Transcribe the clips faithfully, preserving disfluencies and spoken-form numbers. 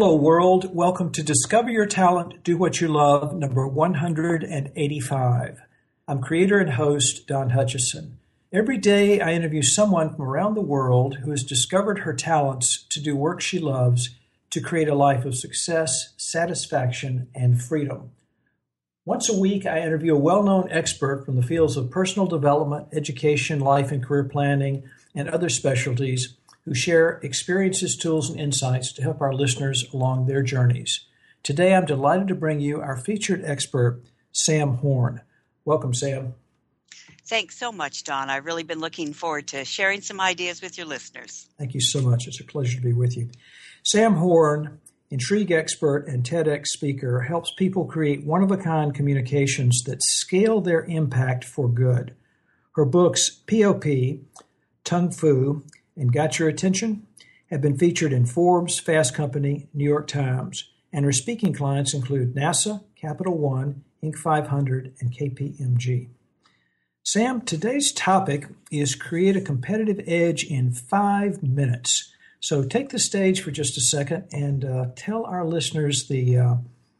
hello, world. Welcome to Discover Your Talent, Do What You Love, number one hundred eighty-five. I'm creator and host Don Hutchison. Every day, I interview someone from around the world who has discovered her talents to do work she loves to create a life of success, satisfaction, and freedom. Once a week, I interview a well-known expert from the fields of personal development, education, life and career planning, and other specialties who share experiences, tools, and insights to help our listeners along their journeys. Today, I'm delighted to bring you our featured expert, Sam Horn. Welcome, Sam. Thanks so much, Don. I've really been looking forward to sharing some ideas with your listeners. Thank you so much. It's a pleasure to be with you. Sam Horn, intrigue expert and TEDx speaker, helps people create one-of-a-kind communications that scale their impact for good. Her books, P O P, Tung Fu, and Got Your Attention, have been featured in Forbes, Fast Company, New York Times, and her speaking clients include NASA, Capital One, Inc five hundred, and K P M G. Sam, today's topic is create a competitive edge in five minutes. So take the stage for just a second and uh, tell our listeners the, uh,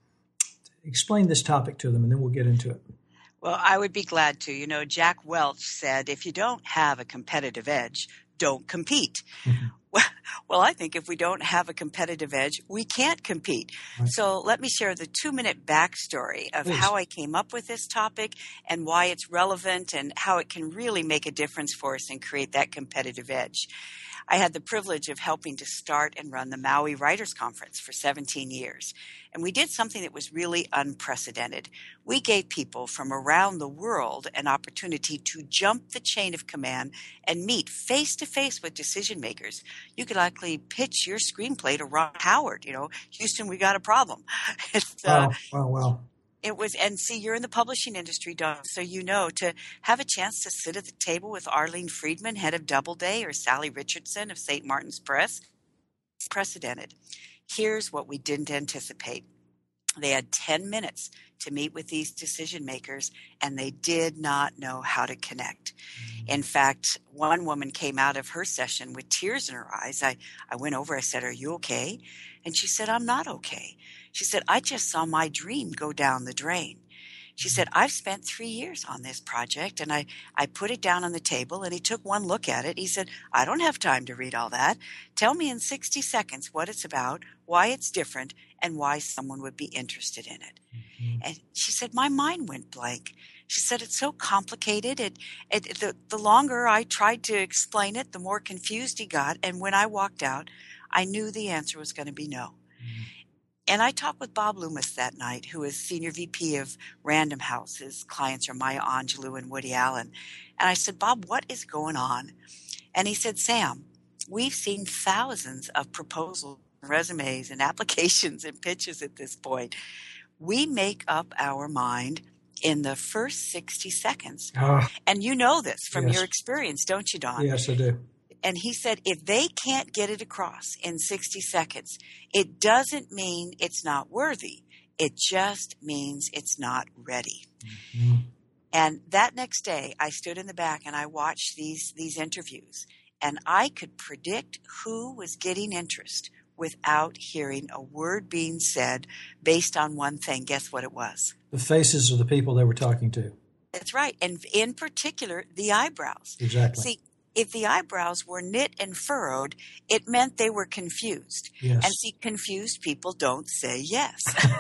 explain this topic to them, and then we'll get into it. Well, I would be glad to. You know, Jack Welch said, if you don't have a competitive edge, don't compete. Mm-hmm. Well, well, I think if we don't have a competitive edge, we can't compete. Right. So let me share the two-minute backstory of Please. How I came up with this topic and why it's relevant and how it can really make a difference for us and create that competitive edge. I had the privilege of helping to start and run the Maui Writers Conference for seventeen years. And we did something that was really unprecedented. We gave people from around the world an opportunity to jump the chain of command and meet face-to-face with decision makers. You could likely pitch your screenplay to Ron Howard, you know, Houston, we got a problem. uh, wow, wow, wow. It was, and see, you're in the publishing industry, Don, so you know, to have a chance to sit at the table with Arlene Friedman, head of Doubleday, or Sally Richardson of Saint Martin's Press, it's precedented. Here's what we didn't anticipate. They had ten minutes to meet with these decision makers, and they did not know how to connect. In fact, one woman came out of her session with tears in her eyes. I, I went over, I said, "Are you okay?" And she said, "I'm not okay." She said, "I just saw my dream go down the drain." She said, "I've spent three years on this project," and I, I put it down on the table, and he took one look at it. He said, "I don't have time to read all that. Tell me in sixty seconds what it's about, why it's different, and why someone would be interested in it." Mm-hmm. And she said, "My mind went blank." She said, "It's so complicated. It, it, the, the longer I tried to explain it, the more confused he got. And when I walked out, I knew the answer was going to be no." Mm-hmm. And I talked with Bob Loomis that night, who is Senior V P of Random House. His clients are Maya Angelou and Woody Allen. And I said, "Bob, what is going on?" And he said, "Sam, we've seen thousands of proposals, resumes, and applications and pitches at this point. We make up our mind in the first sixty seconds. Oh. And you know this from yes. your experience, don't you, Don?" Yes, I do. And he said, if they can't get it across in sixty seconds, it doesn't mean it's not worthy. It just means it's not ready. Mm-hmm. And that next day, I stood in the back and I watched these, these interviews. And I could predict who was getting interest without hearing a word being said based on one thing. Guess what it was? The faces of the people they were talking to. That's right. And in particular, the eyebrows. Exactly. See, if the eyebrows were knit and furrowed, it meant they were confused. Yes. And see, confused people don't say yes.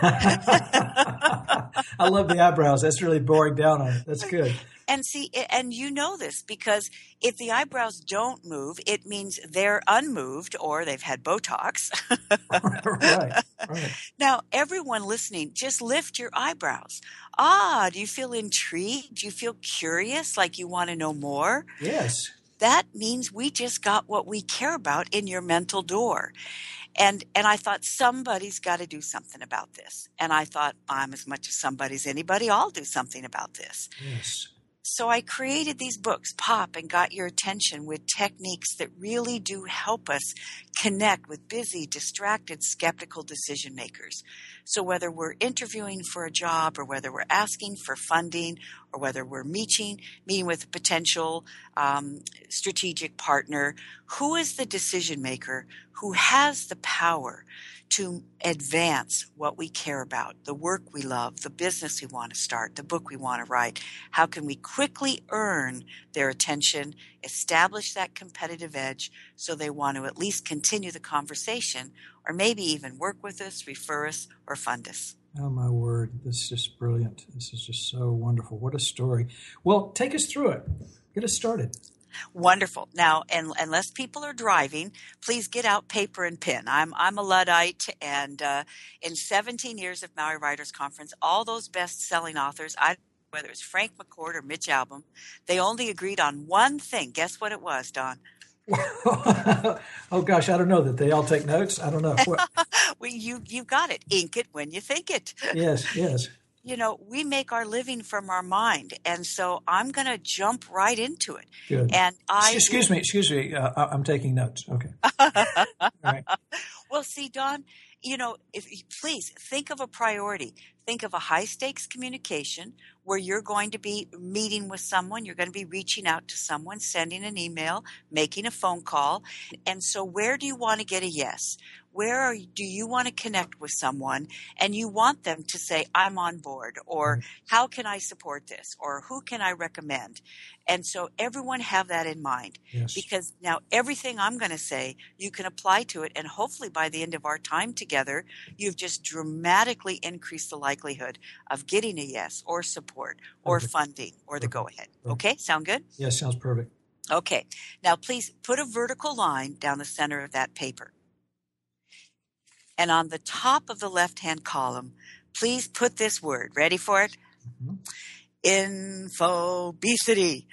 I love the eyebrows. That's really boring down on it. That's good. And see, and you know this because if the eyebrows don't move, it means they're unmoved or they've had Botox. Right, right. Now, everyone listening, just lift your eyebrows. Ah, do you feel intrigued? Do you feel curious, like you want to know more? Yes. That means we just got what we care about in your mental door. And and I thought somebody's got to do something about this. And I thought I'm as much as somebody as anybody. I'll do something about this. Yes. So I created these books, Pop and Got Your Attention, with techniques that really do help us connect with busy, distracted, skeptical decision makers. So whether we're interviewing for a job or whether we're asking for funding or whether we're meeting, meeting with a potential um, strategic partner, who is the decision maker who has the power to advance what we care about, the work we love, the business we want to start, the book we want to write? How can we quickly earn their attention, establish that competitive edge so they want to at least continue the conversation or maybe even work with us, refer us, or fund us? Oh, my word. This is just brilliant. This is just so wonderful. What a story. Well, take us through it. Get us started. Wonderful. Now, and, unless people are driving, please get out paper and pen. I'm I'm a Luddite, and uh, in seventeen years of Maui Writers Conference, all those best-selling authors, I whether it's Frank McCourt or Mitch Albom, they only agreed on one thing. Guess what it was, Don? Oh gosh, I don't know that they all take notes. I don't know. What? well, you you got it. Ink it when you think it. Yes, yes. You know, we make our living from our mind, and so I'm going to jump right into it. Good. And I excuse me, excuse me. Uh, I'm taking notes. Okay. All right. Well, see, Don, you know, if please think of a priority. Think of a high stakes communication where you're going to be meeting with someone, you're going to be reaching out to someone, sending an email, making a phone call. And so where do you want to get a yes? Where are, do you want to connect with someone and you want them to say, I'm on board, or Right. How can I support this, or who can I recommend? And so everyone have that in mind, Yes. because now everything I'm going to say, you can apply to it. And hopefully by the end of our time together, you've just dramatically increased the likelihood of getting a yes or support or Perfect. funding or the Perfect. go ahead. Perfect. Okay. Sound good? Yes, sounds perfect. Okay. Now please put a vertical line down the center of that paper. And on the top of the left-hand column, please put this word. Ready for it? Mm-hmm. Infobesity.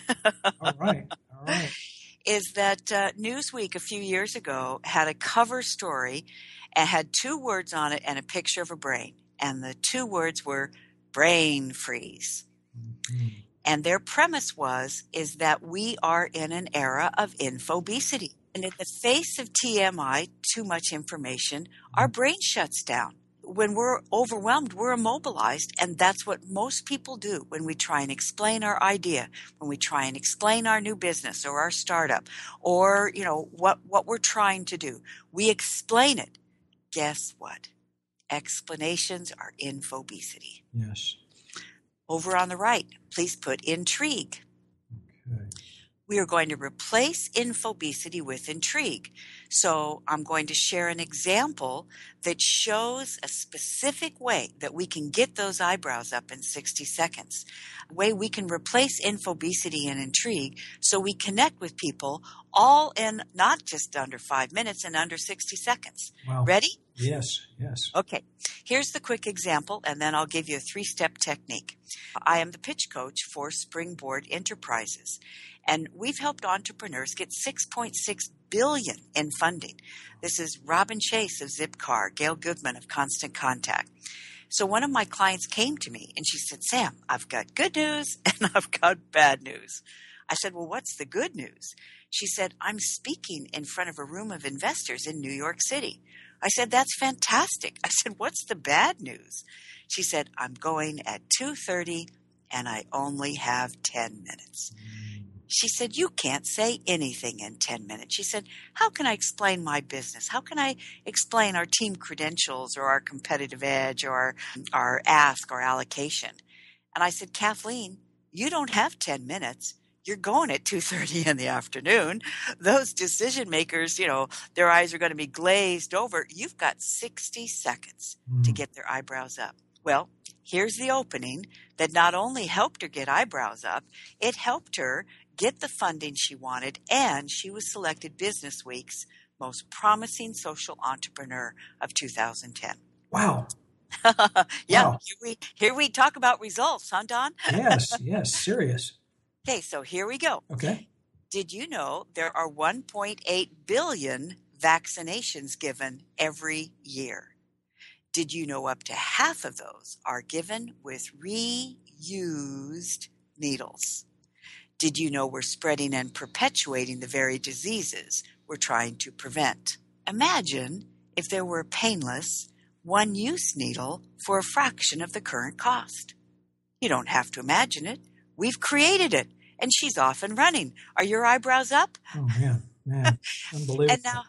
All right. All right. Is that uh, Newsweek a few years ago had a cover story and had two words on it and a picture of a brain. And the two words were brain freeze. Mm-hmm. And their premise was, is that we are in an era of infobesity. And in the face of T M I, too much information, our brain shuts down. When we're overwhelmed, we're immobilized, and that's what most people do when we try and explain our idea, when we try and explain our new business or our startup, or, you know, what, what we're trying to do. We explain it. Guess what? Explanations are infobesity. Yes. Over on the right, please put intrigue. Okay. We are going to replace infobesity with intrigue. So I'm going to share an example that shows a specific way that we can get those eyebrows up in sixty seconds. A way we can replace infobesity and intrigue so we connect with people all in not just under five minutes and under sixty seconds. Wow. Ready? Yes, yes. Okay, here's the quick example, and then I'll give you a three-step technique. I am the pitch coach for Springboard Enterprises, and we've helped entrepreneurs get six point six billion dollars in funding. This is Robin Chase of Zipcar, Gail Goodman of Constant Contact. So one of my clients came to me, and she said, Sam, I've got good news, and I've got bad news. I said, well, what's the good news? She said, I'm speaking in front of a room of investors in New York City. I said, that's fantastic. I said, what's the bad news? She said, I'm going at two thirty and I only have ten minutes. She said, you can't say anything in ten minutes. She said, how can I explain my business? How can I explain our team credentials or our competitive edge or our, our ask or allocation? And I said, Kathleen, you don't have ten minutes. You're going at two thirty in the afternoon. Those decision makers, you know, their eyes are going to be glazed over. You've got sixty seconds Mm. to get their eyebrows up. Well, here's the opening that not only helped her get eyebrows up, it helped her get the funding she wanted, and she was selected Business Week's most promising social entrepreneur of two thousand ten. Wow. Yeah, Wow. here we here we talk about results, huh, Don? Yes, yes, serious. Okay, so here we go. Okay. Did you know there are one point eight billion vaccinations given every year? Did you know up to half of those are given with reused needles? Did you know we're spreading and perpetuating the very diseases we're trying to prevent? Imagine if there were painless, one-use needle for a fraction of the current cost. You don't have to imagine it. We've created it, and she's off and running. Are your eyebrows up? Oh, man, man, unbelievable. And now,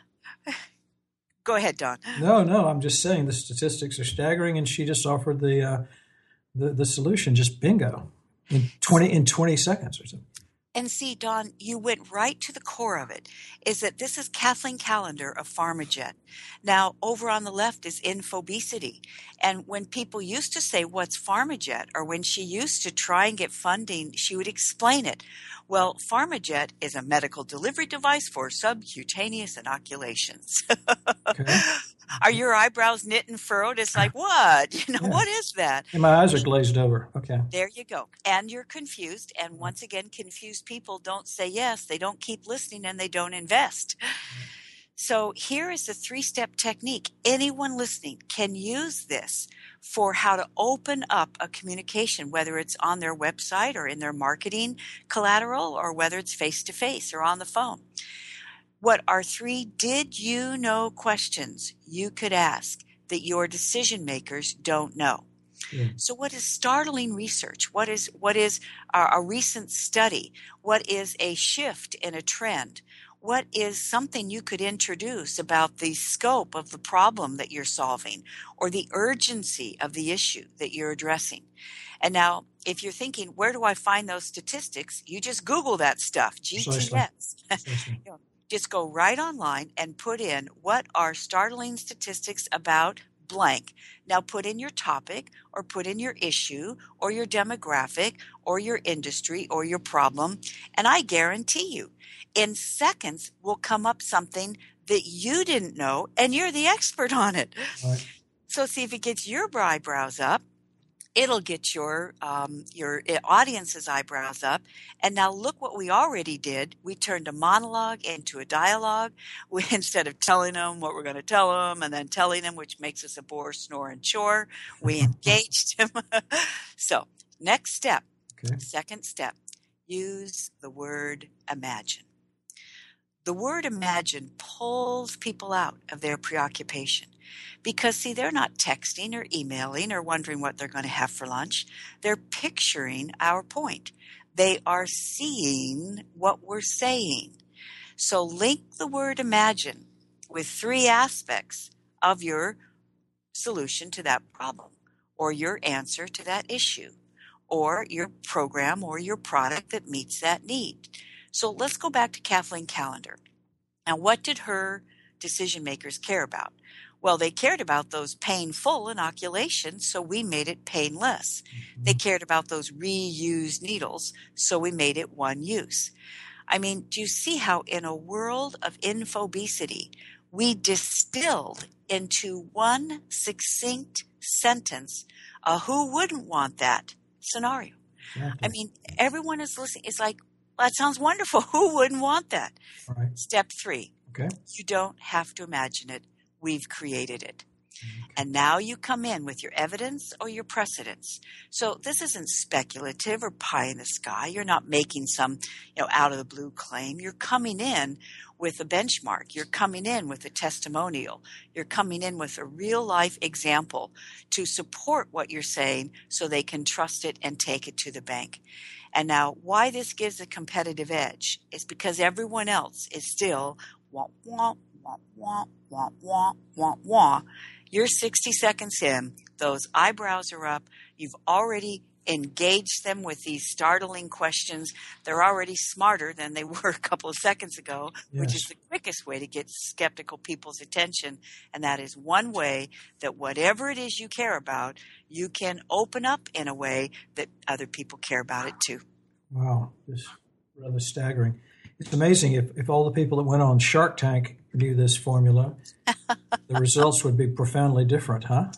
go ahead, Don. No, no, I'm just saying the statistics are staggering, and she just offered the uh, the, the solution, just bingo, in twenty in twenty seconds or something. And see, Don, you went right to the core of it, is that this is Kathleen Callender of PharmaJet. Now, over on the left is Infobesity. And when people used to say, what's PharmaJet? Or when she used to try and get funding, she would explain it. Well, PharmaJet is a medical delivery device for subcutaneous inoculations. Okay. Are your eyebrows knit and furrowed? It's like, what? You know, Yeah. What is that? And my eyes are glazed over. Okay. There you go. And you're confused. And once again, confused people don't say yes. They don't keep listening and they don't invest. So here is the three-step technique. Anyone listening can use this for how to open up a communication, whether it's on their website or in their marketing collateral, or whether it's face-to-face or on the phone. What are three did you know questions you could ask that your decision makers don't know? Yeah. So what is startling research? What is what is a, a recent study? What is a shift in a trend? What is something you could introduce about the scope of the problem that you're solving or the urgency of the issue that you're addressing? And now, if you're thinking, where do I find those statistics? You just Google that stuff, G T S. Precisely. You know, just go right online and put in, what are startling statistics about blank? Now put in your topic, or put in your issue, or your demographic, or your industry, or your problem, and I guarantee you, in seconds will come up something that you didn't know, and you're the expert on it. Right. So see if it gets your eyebrows up. It'll get your um, your audience's eyebrows up. And now look what we already did. We turned a monologue into a dialogue. We, instead of telling them what we're going to tell them and then telling them, which makes us a bore, snore, and chore, we engaged them. So next step, Okay. second step, use the word imagine. The word imagine pulls people out of their preoccupation. Because, see, they're not texting or emailing or wondering what they're going to have for lunch. They're picturing our point. They are seeing what we're saying. So link the word imagine with three aspects of your solution to that problem, or your answer to that issue, or your program or your product that meets that need. So let's go back to Kathleen Callender. Now, what did her decision makers care about? Well, they cared about those painful inoculations, so we made it painless. Mm-hmm. They cared about those reused needles, so we made it one use. I mean, do you see how in a world of infobesity, we distilled into one succinct sentence a who wouldn't want that scenario? Exactly. I mean, everyone is listening. It's like, well, that sounds wonderful. Who wouldn't want that? Right. Step three. Okay. You don't have to imagine it. We've created it. Okay. And now you come in with your evidence or your precedents. So this isn't speculative or pie in the sky. You're not making some, you know, out of the blue claim. You're coming in with a benchmark. You're coming in with a testimonial. You're coming in with a real life example to support what you're saying so they can trust it and take it to the bank. And now why this gives a competitive edge is because everyone else is still wah, wah, wah, wah, wah, wah, wah, wah. You're sixty seconds in. Those eyebrows are up. You've already engaged them with these startling questions. They're already smarter than they were a couple of seconds ago, yes. which is the quickest way to get skeptical people's attention. And that is one way that whatever it is you care about, you can open up in a way that other people care about it too. Wow, it's rather staggering. It's amazing if, if all the people that went on Shark Tank knew this formula, the results would be profoundly different, huh?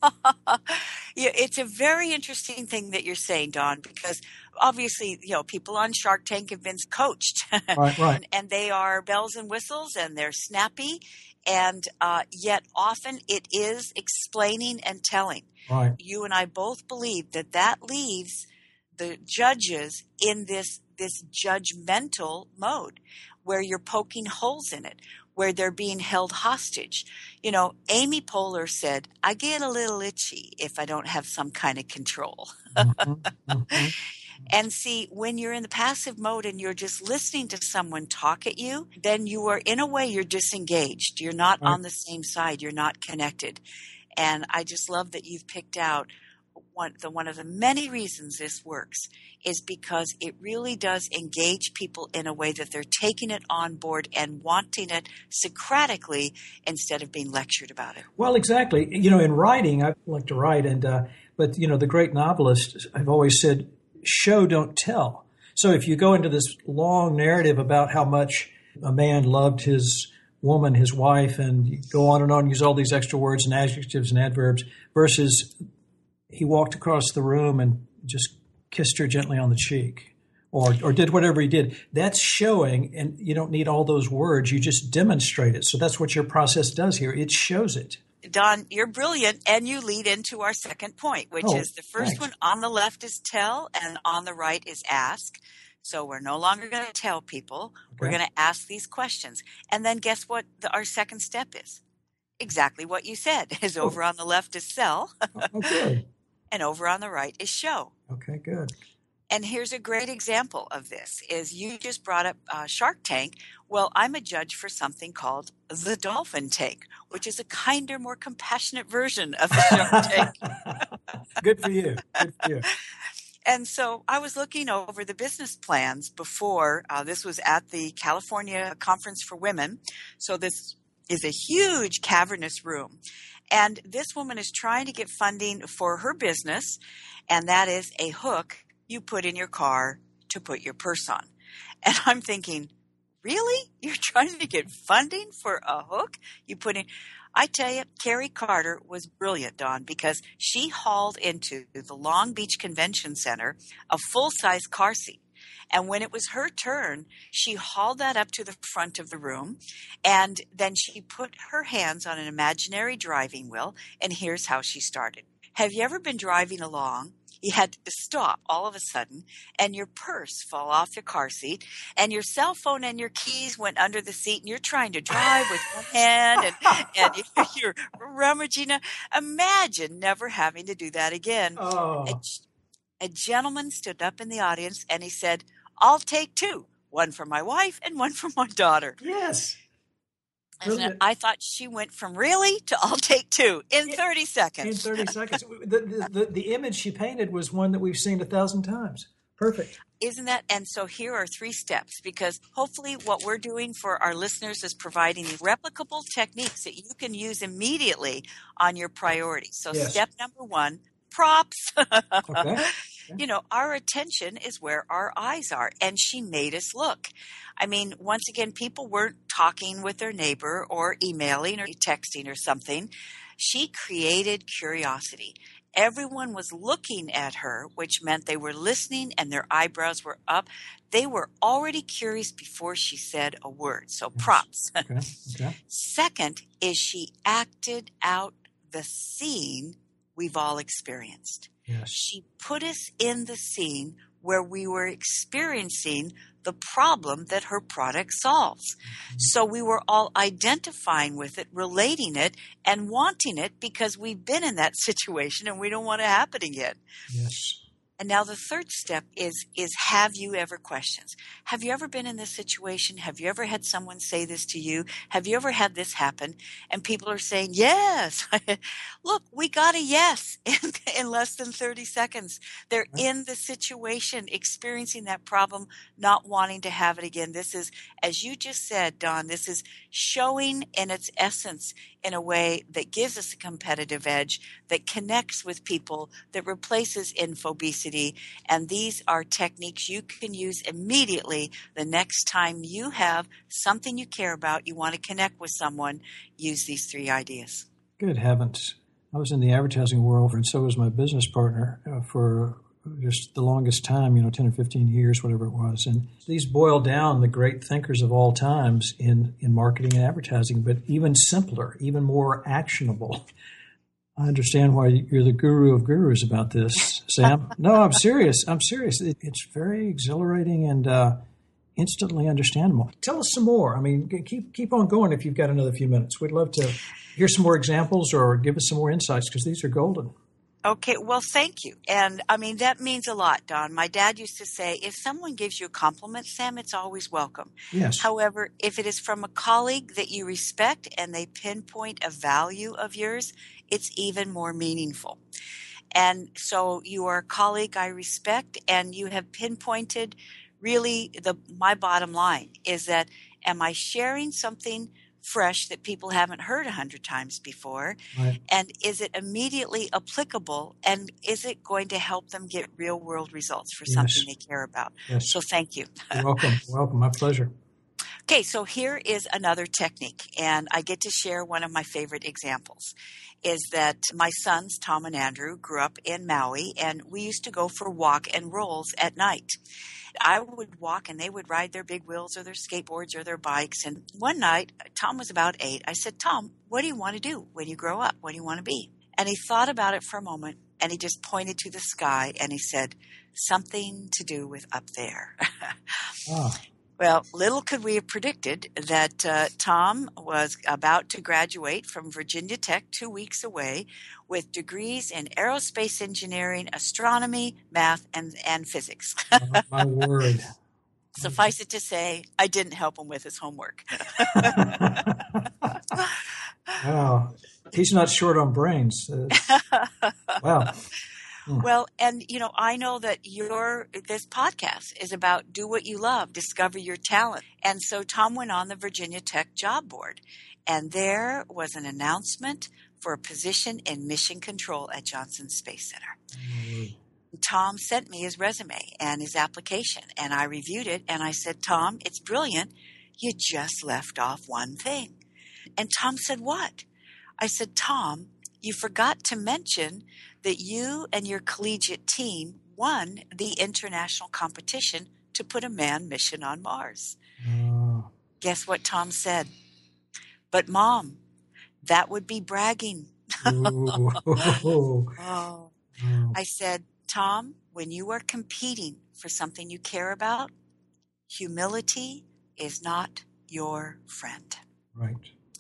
Yeah, it's a very interesting thing that you're saying, Don, because obviously, you know, people on Shark Tank have been coached. Right, right. and, and they are bells and whistles, and they're snappy, and uh, yet often it is explaining and telling. Right. You and I both believe that that leaves the judges in this this judgmental mode where you're poking holes in it. where they're being held hostage. You know, Amy Poehler said, I get a little itchy if I don't have some kind of control. Mm-hmm. Mm-hmm. And see, when you're in the passive mode and you're just listening to someone talk at you, then you are, in a way, you're disengaged. You're not Right. on the same side. You're not connected. And I just love that you've picked out one, the, one of the many reasons this works is because it really does engage people in a way that they're taking it on board and wanting it Socratically instead of being lectured about it. Well, exactly. You know, in writing, I like to write, and uh, but you know, the great novelists have always said, "Show, don't tell." So if you go into this long narrative about how much a man loved his woman, his wife, and you go on and on, use all these extra words and adjectives and adverbs, versus he walked across the room and just kissed her gently on the cheek, or or did whatever he did. That's showing, and you don't need all those words. You just demonstrate it. So that's what your process does here. It shows it. Don, you're brilliant, and you lead into our second point, which Oh, is the first thanks. one on the left is tell, and on the right is ask. So we're no longer going to tell people. We're Okay. going to ask these questions. And then guess what the, our second step is? Exactly what you said, is over on the left is sell, Oh, good. and over on the right is show. Okay, good. And here's a great example of this, is you just brought up uh, Shark Tank. Well, I'm a judge for something called the Dolphin Tank, which is a kinder, more compassionate version of the Shark Tank. Good for you. Good for you. And so I was looking over the business plans before. Uh, this was at the California Conference for Women. So this is a huge cavernous room. And this woman is trying to get funding for her business, and that is a hook you put in your car to put your purse on. And I'm thinking, really? You're trying to get funding for a hook you put in? I tell you, Carrie Carter was brilliant, Dawn, because she hauled into the Long Beach Convention Center a full-size car seat. And when it was her turn, she hauled that up to the front of the room, and then she put her hands on an imaginary driving wheel, and here's how she started. Have you ever been driving along? You had to stop all of a sudden, and your purse fall off your car seat, and your cell phone and your keys went under the seat, and you're trying to drive with one hand, and, and you're rummaging. Imagine never having to do that again. Oh. A, a gentleman stood up in the audience, and he said, I'll take two, one for my wife and one for my daughter. Yes. And I thought she went from really to I'll take two in thirty seconds. In thirty seconds. The, the, the, the image she painted was one that we've seen a thousand times. Perfect. Isn't that? And so here are three steps, because hopefully what we're doing for our listeners is providing replicable techniques that you can use immediately on your priorities. So Yes. Step number one, props. Okay. You know, our attention is where our eyes are, and she made us look. I mean, once again, people weren't talking with their neighbor or emailing or texting or something. She created curiosity. Everyone was looking at her, which meant they were listening and their eyebrows were up. They were already curious before she said a word. So props. Okay. Okay. Second is she acted out the scene we've all experienced. Yes. She put us in the scene where we were experiencing the problem that her product solves. Mm-hmm. So we were all identifying with it, relating it, and wanting it because we've been in that situation and we don't want it happening again. Yes. And now the third step is, is have you ever questions? Have you ever been in this situation? Have you ever had someone say this to you? Have you ever had this happen? And people are saying, yes. Look, we got a yes in, in less than thirty seconds. They're Right. in the situation, experiencing that problem, not wanting to have it again. This is, as you just said, Dawn, this is showing in its essence in a way that gives us a competitive edge, that connects with people, that replaces infobesity. And these are techniques you can use immediately the next time you have something you care about, you want to connect with someone, use these three ideas. Good heavens. I was in the advertising world, and so was my business partner uh, for just the longest time, you know, ten or fifteen years, whatever it was. And these boil down the great thinkers of all times in, in marketing and advertising, but even simpler, even more actionable. I understand why you're the guru of gurus about this, Sam. No, I'm serious. I'm serious. It, it's very exhilarating, and uh, instantly understandable. Tell us some more. I mean, keep keep on going if you've got another few minutes. We'd love to hear some more examples or give us some more insights because these are golden. Okay, well, thank you. And I mean, that means a lot, Don. My dad used to say, if someone gives you a compliment, Sam, it's always welcome. Yes. However, if it is from a colleague that you respect and they pinpoint a value of yours, it's even more meaningful. And so you are a colleague I respect, and you have pinpointed really the my bottom line is that, am I sharing something fresh that people haven't heard a hundred times before? Right. And is it immediately applicable? And is it going to help them get real world results for Yes. something they care about? Yes. So thank you. You're welcome. Welcome. My pleasure. Okay, so here is another technique, and I get to share one of my favorite examples, is that my sons, Tom and Andrew, grew up in Maui, and we used to go for walk and rolls at night. I would walk, and they would ride their big wheels or their skateboards or their bikes, and one night, Tom was about eight. I said, Tom, what do you want to do when you grow up? What do you want to be? And he thought about it for a moment, and he just pointed to the sky, and he said, something to do with up there. Ah. Well, little could we have predicted that uh, Tom was about to graduate from Virginia Tech two weeks away with degrees in aerospace engineering, astronomy, math, and, and physics. Oh, my word. Suffice it to say, I didn't help him with his homework. Wow. He's not short on brains. Uh, wow. Hmm. Well, and you know, I know that your this podcast is about do what you love, discover your talent. And so Tom went on the Virginia Tech job board, and there was an announcement for a position in mission control at Johnson Space Center. Mm. Tom sent me his resume and his application, and I reviewed it, and I said, Tom, it's brilliant. You just left off one thing. And Tom said, what? I said, Tom, you forgot to mention that you and your collegiate team won the international competition to put a manned mission on Mars. Oh. Guess what Tom said? But Mom, that would be bragging. Ooh. Oh. Oh. I said, Tom, when you are competing for something you care about, humility is not your friend. Right.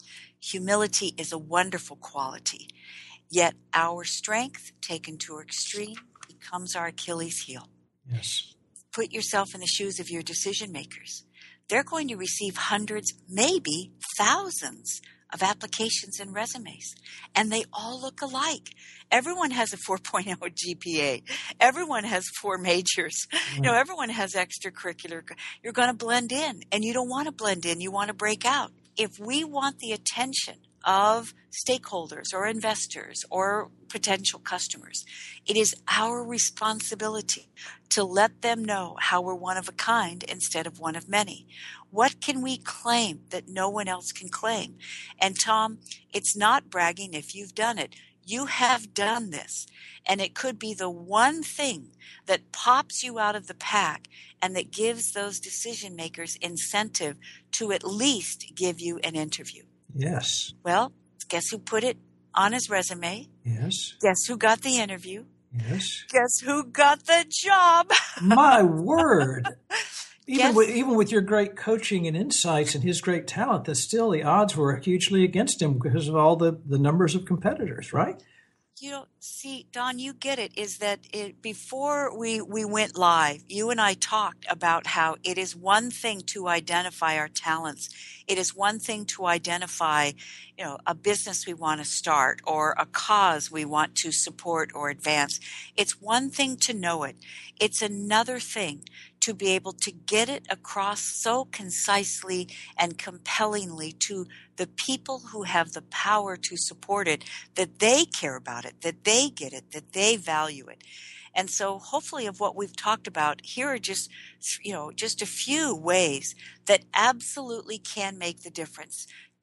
Humility is a wonderful quality, yet our strength taken to extreme becomes our Achilles heel. Yes. Put yourself in the shoes of your decision makers. They're going to receive hundreds, maybe thousands of applications and resumes, and they all look alike. Everyone has a four point oh G P A. Everyone has four majors. Right. You know, everyone has extracurricular. You're going to blend in, and you don't want to blend in. You want to break out. If we want the attention of stakeholders or investors or potential customers, it is our responsibility to let them know how we're one of a kind instead of one of many. What can we claim that no one else can claim? And Tom, it's not bragging if you've done it. You have done this, and it could be the one thing that pops you out of the pack and that gives those decision makers incentive to at least give you an interview. Yes. Well, guess who put it on his resume? Yes. Guess who got the interview? Yes. Guess who got the job? My word. Even Yes. with even with your great coaching and insights and his great talent, that still the odds were hugely against him because of all the, the numbers of competitors, right? You know, see, Don, you get it, is that it, before we, we went live, you and I talked about how it is one thing to identify our talents. It is one thing to identify, you know, a business we want to start or a cause we want to support or advance. It's one thing to know it. It's another thing to be able to get it across so concisely and compellingly to the people who have the power to support it, that they care about it, that they get it, that they value it. And so hopefully of what we've talked about, here are just, you know, just a few ways that absolutely can make the difference.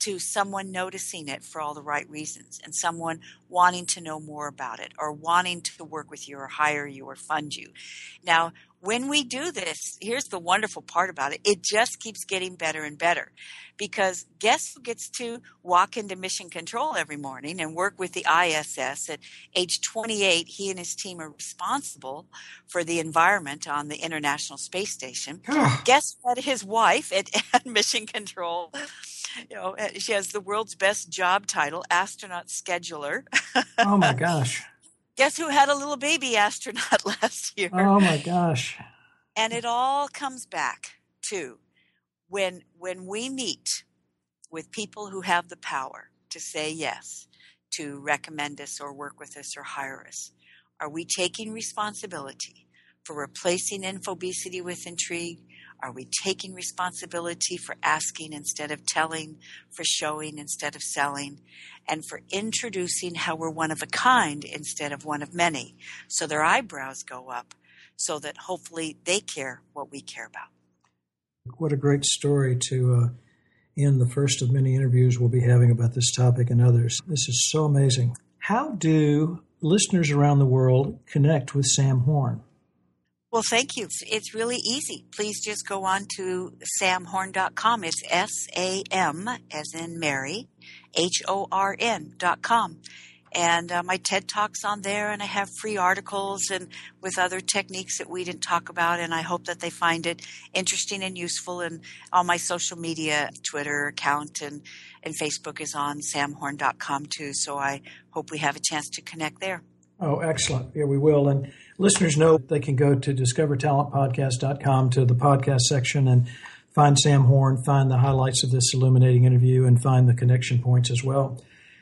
to someone noticing it for all the right reasons and someone wanting to know more about it or wanting to work with you or hire you or fund you. Now, when we do this, here's the wonderful part about it. It just keeps getting better and better because guess who gets to walk into mission control every morning and work with the I S S? At age twenty-eight, he and his team are responsible for the environment on the International Space Station. Guess what? His wife at, at mission control, you know, she has the world's best job title, astronaut scheduler. Oh my gosh. Guess who had a little baby astronaut last year? Oh my gosh. And it all comes back to when when we meet with people who have the power to say yes, to recommend us or work with us or hire us. Are we taking responsibility for replacing infobesity with intrigue? Are we taking responsibility for asking instead of telling, for showing instead of selling, and for introducing how we're one of a kind instead of one of many, so their eyebrows go up, so that hopefully they care what we care about? What a great story to uh, end the first of many interviews we'll be having about this topic and others. This is so amazing. How do listeners around the world connect with Sam Horn? Well, thank you. It's really easy. Please just go on to sam horn dot com. It's S A M, as in Mary, H O R N dot com. And uh, my TED Talk's on there, and I have free articles and with other techniques that we didn't talk about, and I hope that they find it interesting and useful. And on my social media, Twitter account and, and Facebook is on sam horn dot com too, so I hope we have a chance to connect there. Oh, excellent. Yeah, we will. And listeners know they can go to discover talent podcast dot com to the podcast section and find Sam Horn, find the highlights of this illuminating interview, and find the connection points as well.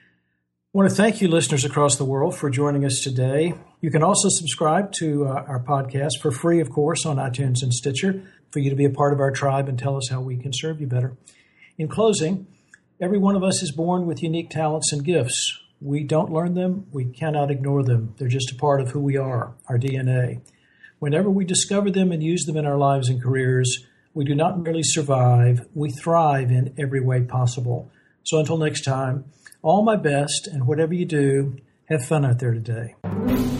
I want to thank you, listeners across the world, for joining us today. You can also subscribe to uh, our podcast for free, of course, on iTunes and Stitcher, for you to be a part of our tribe and tell us how we can serve you better. In closing, every one of us is born with unique talents and gifts. We don't learn them. We cannot ignore them. They're just a part of who we are, our D N A. Whenever we discover them and use them in our lives and careers, we do not merely survive, we thrive in every way possible. So until next time, all my best, and whatever you do, have fun out there today.